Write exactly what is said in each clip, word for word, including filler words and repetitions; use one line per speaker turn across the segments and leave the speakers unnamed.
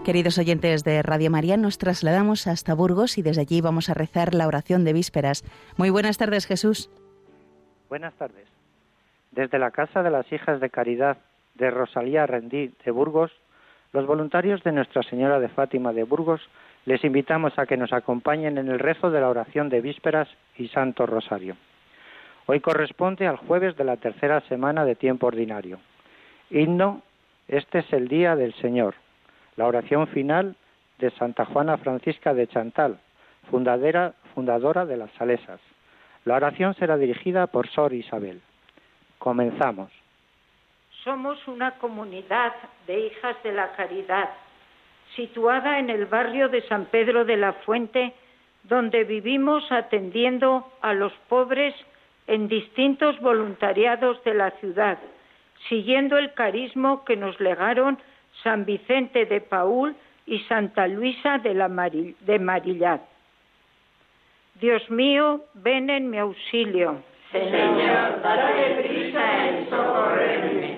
Queridos oyentes de Radio María, nos trasladamos hasta Burgos y desde allí vamos a rezar la oración de vísperas. Muy buenas tardes, Jesús.
Buenas tardes. Desde la Casa de las Hijas de Caridad de Rosalía Rendí de Burgos, los voluntarios de Nuestra Señora de Fátima de Burgos les invitamos a que nos acompañen en el rezo de la oración de vísperas y Santo Rosario. Hoy corresponde al jueves de la tercera semana de tiempo ordinario. Himno, este es el día del Señor. La oración final de Santa Juana Francisca de Chantal, fundadera, fundadora de las Salesas. La oración será dirigida por Sor Isabel. Comenzamos.
Somos una comunidad de hijas de la caridad, situada en el barrio de San Pedro de la Fuente, donde vivimos atendiendo a los pobres en distintos voluntariados de la ciudad, siguiendo el carisma que nos legaron San Vicente de Paúl y Santa Luisa de, la Maril, de Marillat. Dios mío, ven en mi auxilio.
Señor, date prisa en socorrerme.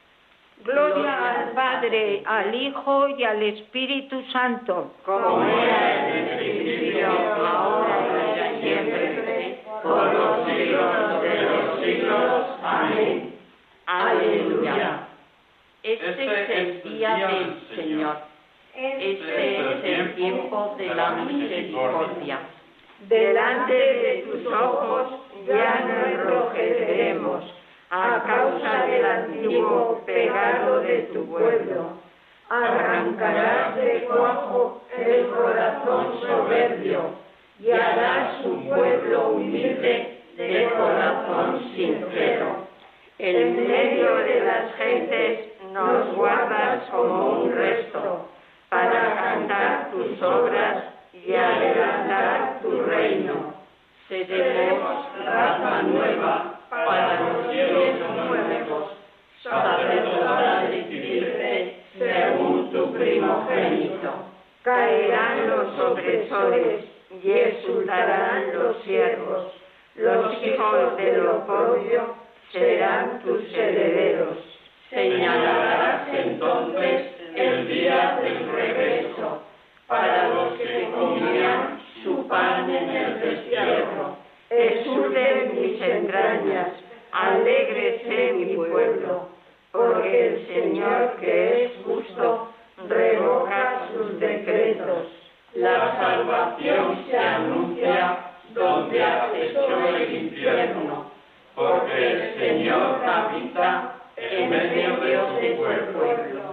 Gloria al Padre, al Hijo y al Espíritu Santo.
Como era en el principio, ahora y siempre, por los siglos de los siglos. Amén. Aleluya.
Este es el día del Señor. Este es el tiempo de la misericordia.
Delante de tus ojos ya no enrojeceremos a causa del antiguo pecado de tu pueblo. Arrancarás de cuajo el corazón soberbio y harás su pueblo humilde de corazón sincero. En medio de las gentes nos guardas como un resto para cantar tus obras y agrandar tu reino.
Seremos raza nueva para los cielos nuevos, sacerdotal y firme según tu primogénito.
Caerán los opresores y exultarán los siervos. Los hijos del oprobio serán tus herederos.
Señalarás entonces el día del regreso para los que comían su pan en el destierro.
Exulten mis entrañas, alégrese mi pueblo, porque el Señor que es justo revoca sus decretos.
La salvación se anuncia donde acechó el infierno, porque el Señor habita en medio de su pueblo.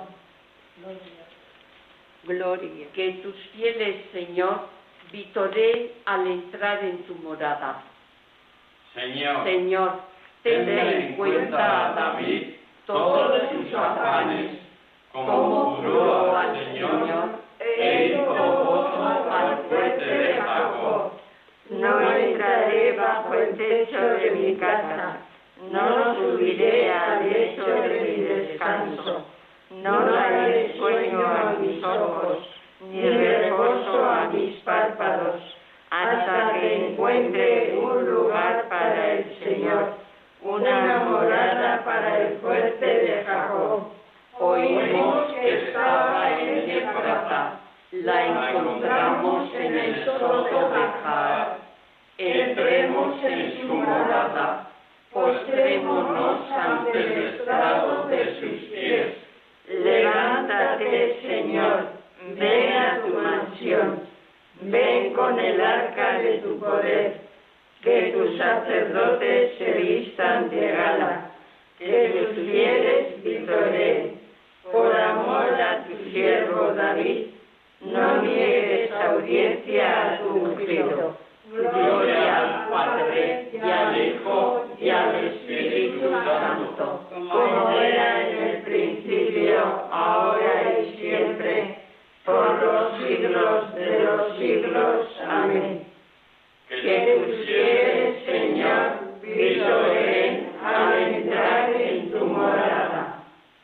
Gloria.
Que tus fieles, Señor, vitoreen al entrar en tu morada.
Señor,
Señor, ten en cuenta a David todos sus afanes, como juró al Señor, e hizo voto al fuerte de Jacob.
No entraré bajo el techo de mi casa, no subiré al lecho de mi descanso, no daré sueño a mis ojos, ni reposo a mis párpados, hasta que encuentre un lugar para el Señor, una morada para el fuerte de Jacob.
Oímos que estaba en Efrata, la encontramos en el soto de Jaar. Entremos en su morada, postrémonos ante el estrado de sus pies.
Levántate, Señor, ven a tu mansión, ven con el arca de tu poder, que tus sacerdotes se vistan de gala, que tus fieles vitoreen, por amor a tu siervo David, no niegues audiencia a tu ungido.
Gloria al Padre, y al Hijo, y al Espíritu Santo,
como era en el principio, ahora y siempre, por los siglos de los siglos. Amén. Que tus fieles, Señor, vitoreen al entrar en tu morada.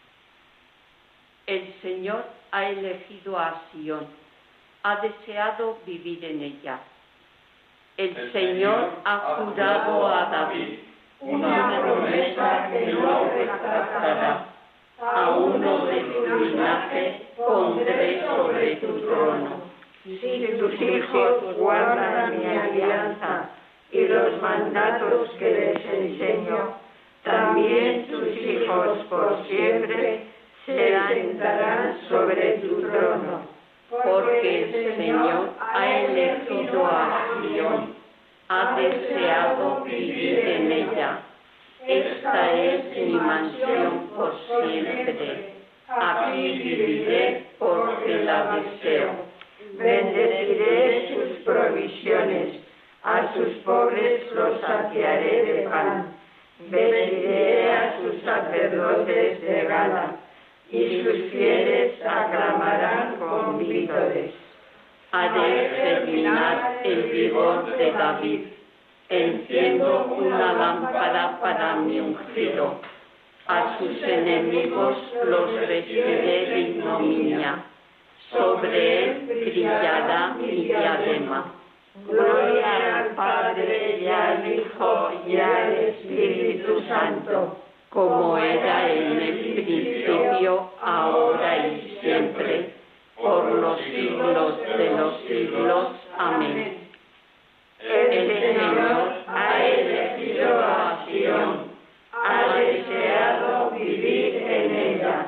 El Señor ha elegido a Sión, ha deseado vivir en ella. El, el Señor ha jurado a David una promesa que no retractará, a uno de tu linaje pondré sobre tu trono.
Si tus hijos guardan mi alianza y los mandatos que les enseño, también tus hijos por siempre se sentarán sobre tu trono,
porque el Señor ha elegido a Sion, ha deseado vivir en ella. Esta es mi mansión por siempre, aquí viviré porque la deseo.
Bendeciré sus provisiones, a sus pobres los saciaré de pan. Vestiré a sus sacerdotes de gala, y sus fieles aclamarán con vítores.
Haré germinar el vigor de David, enciendo una lámpara para mi ungido. A sus enemigos los vestiré de ignominia, sobre él brillará mi diadema.
Gloria al Padre, y al Hijo, y al Espíritu Santo,
como era en el principio, ahora y siempre, por los siglos de los siglos. Amén.
El Señor ha elegido a Sion, ha deseado vivir en ella.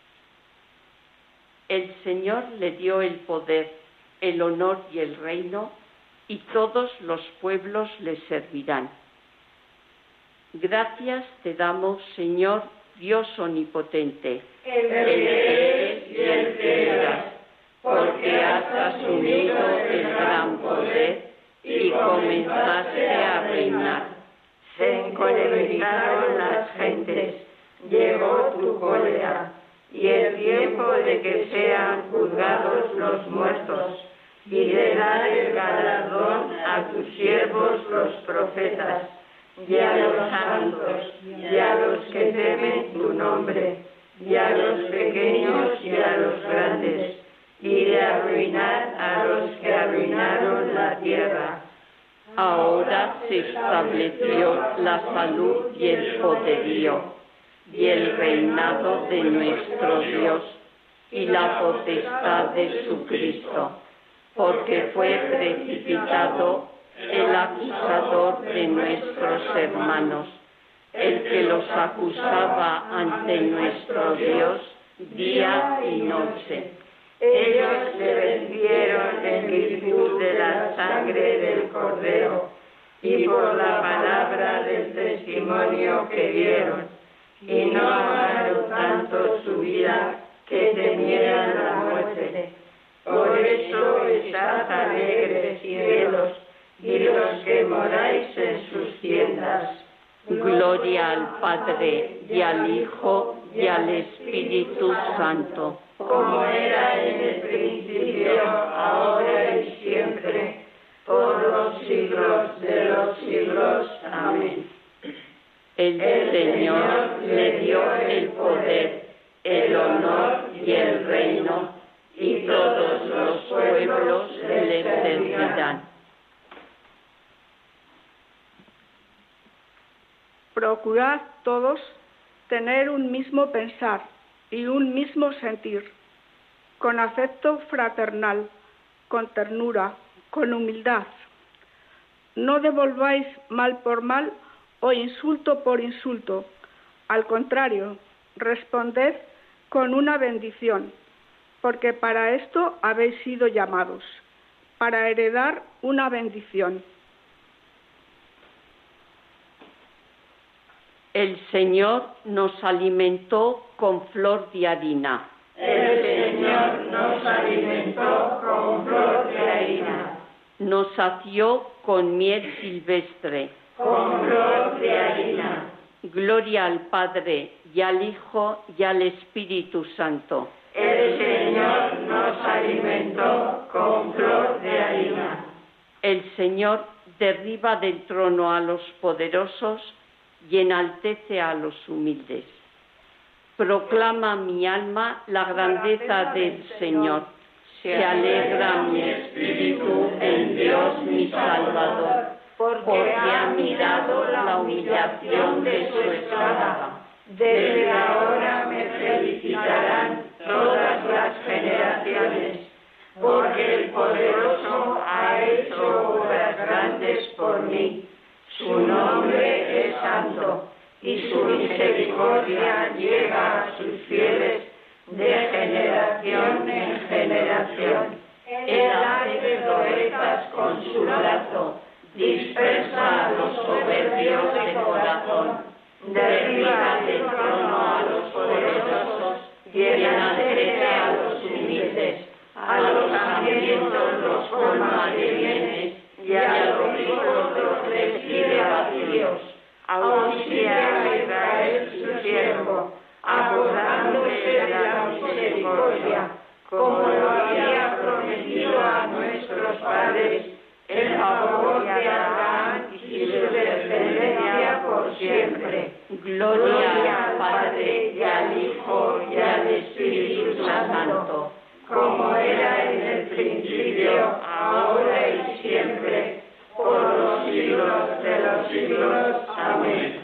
El Señor le dio el poder, el honor y el reino, y todos los pueblos le servirán. Gracias te damos, Señor, Dios omnipotente,
el que es y el que era,
porque has asumido el gran poder y comenzaste a reinar.
Se encolerizaron las gentes, llegó tu cólera, y el tiempo de que sean juzgados los muertos, y de dar el galardón a tus siervos los profetas, y a los santos, y a los que temen tu nombre, y a los pequeños y a los grandes, y de arruinar a los que arruinaron la tierra.
Ahora se estableció la salud y el poderío, y el reinado de nuestro Dios, y la potestad de su Cristo, porque fue precipitado el acusador de nuestros hermanos, el que los acusaba ante nuestro Dios día y noche.
Ellos le vencieron en virtud de la sangre del Cordero y por la palabra del testimonio que dieron, y no amaron tanto su vida que temieran la muerte. Por eso estad alegres, cielos, y los que moráis en sus tiendas.
Gloria al Padre, y al Hijo, y al Espíritu Santo,
como era en el principio, ahora y siempre, por los siglos de los siglos. Amén.
El Señor le dio el poder, el honor y el reino, y todos los pueblos le servirán.
Procurad todos tener un mismo pensar y un mismo sentir, con afecto fraternal, con ternura, con humildad. No devolváis mal por mal o insulto por insulto. Al contrario, responded con una bendición, porque para esto habéis sido llamados, para heredar una bendición.
El Señor nos alimentó con flor de harina.
El Señor nos alimentó con flor de harina.
Nos sació con miel silvestre.
Con flor de harina.
Gloria al Padre, y al Hijo, y al Espíritu Santo.
El Señor nos alimentó con flor de harina.
El Señor derriba del trono a los poderosos y enaltece a los humildes. Proclama mi alma la grandeza del Señor. Se alegra mi espíritu en Dios mi Salvador, porque ha mirado la humillación de su esclava.
Desde ahora me felicitarán todas las generaciones, porque el poderoso ha hecho obras grandes por mí. Su nombre es santo, y su misericordia llega a sus fieles de generación en generación. Él hace proezas con su brazo, dispersa a los soberbios de corazón, derriba del trono a los poderosos, llena de fe a los humildes, a los hambrientos los colma de bienes, y a los ricos los recibe vacíos. Auxilia a Israel su siervo, acordándose de la misericordia, como lo había prometido a nuestros padres, el favor de Abraham y su descendencia por siempre. Gloria al Padre, y al Hijo, y al Espíritu Santo, como era en el principio, ahora y siempre, por los siglos de los siglos. Amén.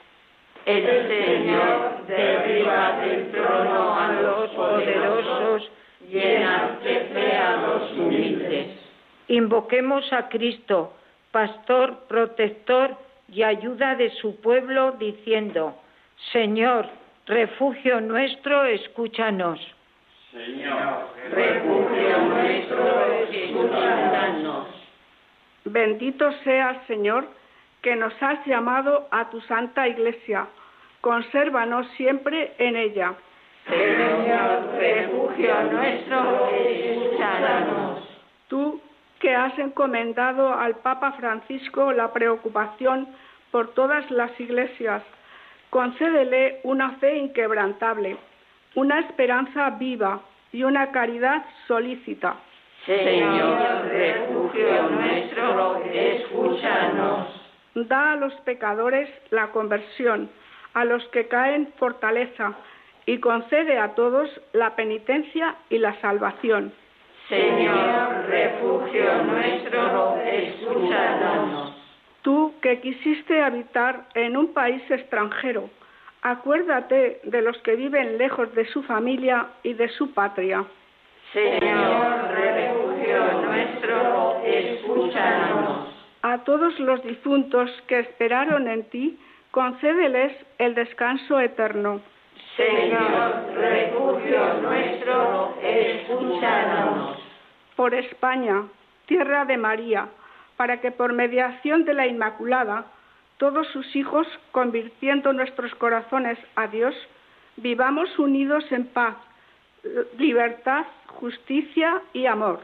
El Señor derriba del trono a los poderosos, llena de fe a los humildes.
Invoquemos a Cristo, pastor, protector y ayuda de su pueblo, diciendo: Señor, refugio nuestro, escúchanos.
Señor,
refugio nuestro, escúchanos.
Bendito seas, Señor, que nos has llamado a tu santa Iglesia. Consérvanos siempre en ella.
Señor, refugio nuestro, escúchanos.
Tú, que has encomendado al Papa Francisco la preocupación por todas las iglesias, concédele una fe inquebrantable, una esperanza viva y una caridad solícita.
Señor, refugio nuestro, escúchanos.
Da a los pecadores la conversión, a los que caen fortaleza, y concede a todos la penitencia y la salvación.
Señor, refugio nuestro, escúchanos.
Tú que quisiste habitar en un país extranjero, acuérdate de los que viven lejos de su familia y de su patria.
Señor, refugio nuestro, escúchanos.
A todos los difuntos que esperaron en ti, concédeles el descanso eterno.
Señor, refugio nuestro, escúchanos.
Por España, tierra de María, para que por mediación de la Inmaculada, todos sus hijos, convirtiendo nuestros corazones a Dios, vivamos unidos en paz, libertad, justicia y amor.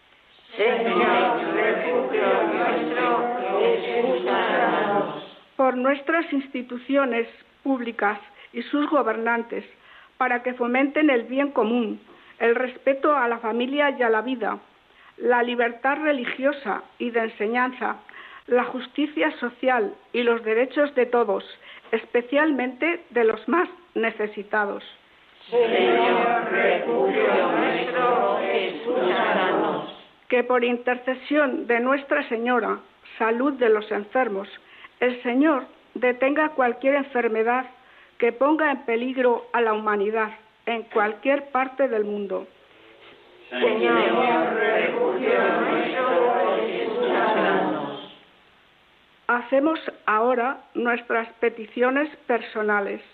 Señor, refugio nuestro, escúchanos.
Por nuestras instituciones públicas y sus gobernantes, para que fomenten el bien común, el respeto a la familia y a la vida, la libertad religiosa y de enseñanza, la justicia social y los derechos de todos, especialmente de los más necesitados.
Señor, refugio nuestro, escúchanos.
Que por intercesión de Nuestra Señora, salud de los enfermos, el Señor detenga cualquier enfermedad que ponga en peligro a la humanidad en cualquier parte del mundo.
Señor, refugio nuestro, escúchanos.
Hacemos ahora nuestras peticiones personales.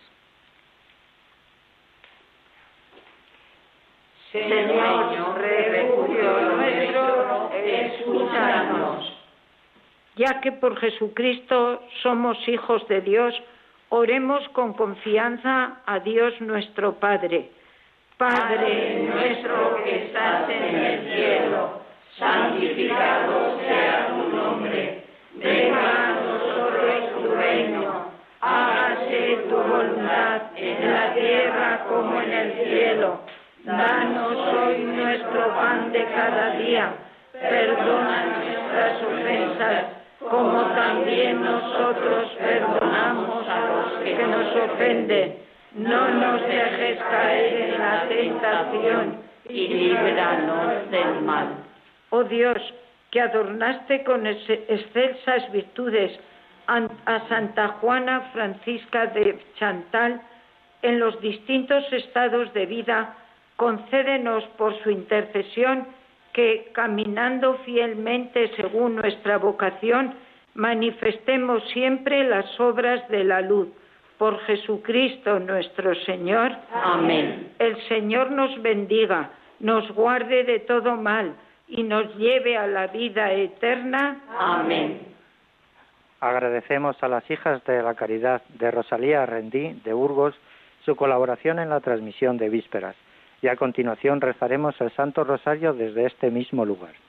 Señor, refugio nuestro, escúchanos.
Ya que por Jesucristo somos hijos de Dios, oremos con confianza a Dios nuestro Padre.
Padre nuestro que estás en el cielo, santificado sea tu nombre. Venga a nosotros tu reino. Hágase tu voluntad en la tierra como en el cielo. Danos hoy nuestro pan de cada día. Perdona nuestras ofensas, como también nosotros perdonamos a los que nos ofenden. No nos dejes caer en la tentación y líbranos del mal.
Oh Dios, que adornaste con excelsas virtudes a Santa Juana Francisca de Chantal, en los distintos estados de vida, concédenos por su intercesión que, caminando fielmente según nuestra vocación, manifestemos siempre las obras de la luz. Por Jesucristo nuestro Señor.
Amén.
El Señor nos bendiga, nos guarde de todo mal y nos lleve a la vida eterna.
Amén.
Agradecemos a las hijas de la Caridad de Rosalía Rendí de Burgos su colaboración en la transmisión de Vísperas y a continuación rezaremos el Santo Rosario desde este mismo lugar.